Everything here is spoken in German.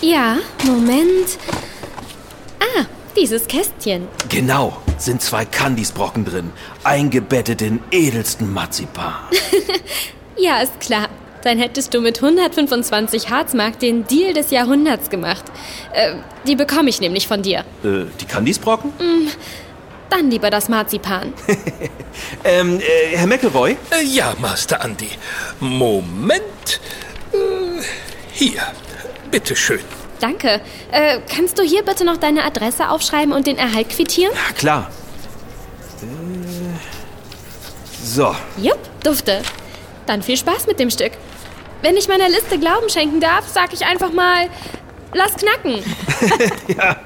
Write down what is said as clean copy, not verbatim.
Ja, Moment. Ah, dieses Kästchen. Genau, sind 2 Kandisbrocken drin, eingebettet in edelsten Marzipan. Ja, ist klar. Dann hättest du mit 125 Harzmark den Deal des Jahrhunderts gemacht. Die bekomme ich nämlich von dir. Die Kandisbrocken? Dann lieber das Marzipan. Herr McElroy? Ja, Master Andy. Moment. Hier, bitteschön. Danke. Kannst du hier bitte noch deine Adresse aufschreiben und den Erhalt quittieren? Ja, klar. So. Jupp, dufte. Dann viel Spaß mit dem Stück. Wenn ich meiner Liste Glauben schenken darf, sag ich einfach mal, lass knacken. Ja.